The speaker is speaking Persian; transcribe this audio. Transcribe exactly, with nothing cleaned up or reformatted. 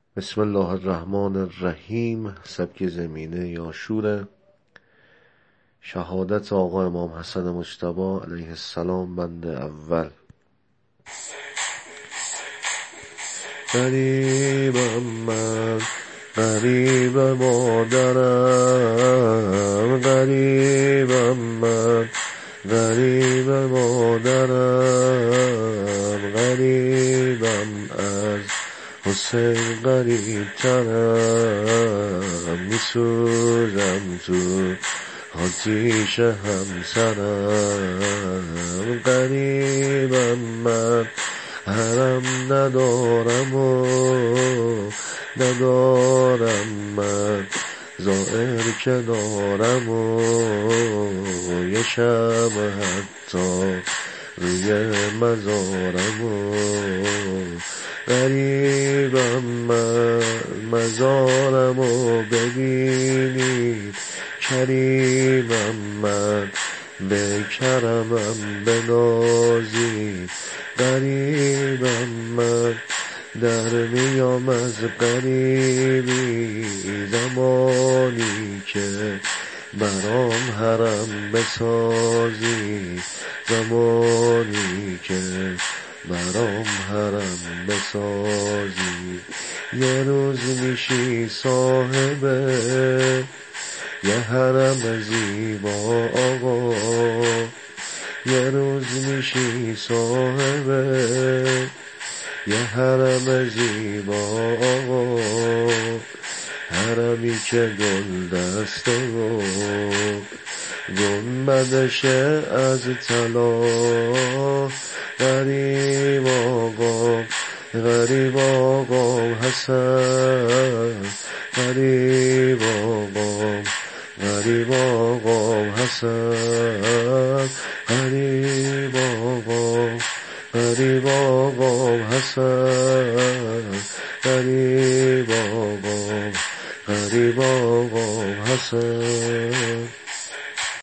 بسم الله الرحمن الرحیم. سبک زمینه یا شوره. شهادت آقا امام حسن مجتبی علیه السلام بند اول. غریبم من، غریب مادرم، غریبم من، غریب مادرم، غریبم از حسین غریب ترم، میسوزم تو آتیش همسرم. غریبم من، حرم ندارم و ندارم من، زائر که دارم و یه شب حتی روی مزارم و غریبم من، مزارم و ببینید کریمم من، به کرمم بنازید. غریبم من، در میام از غریبی زمانی که برام حرم بسازی، زمانی که برام حرم بسازی. یه روز میشی صاحب یه حرم زیبا آقا، یه روز میشی صاحب یه حرم زیبا آقا، حرمی که گل دسته و گنبدش از طلا. غریب آقا، غریب آقا حسن، غریب آقا، غریب آقا حسن، غریب آقا، غریب آقا حسن، غریب آقا، غریب آقا حسن.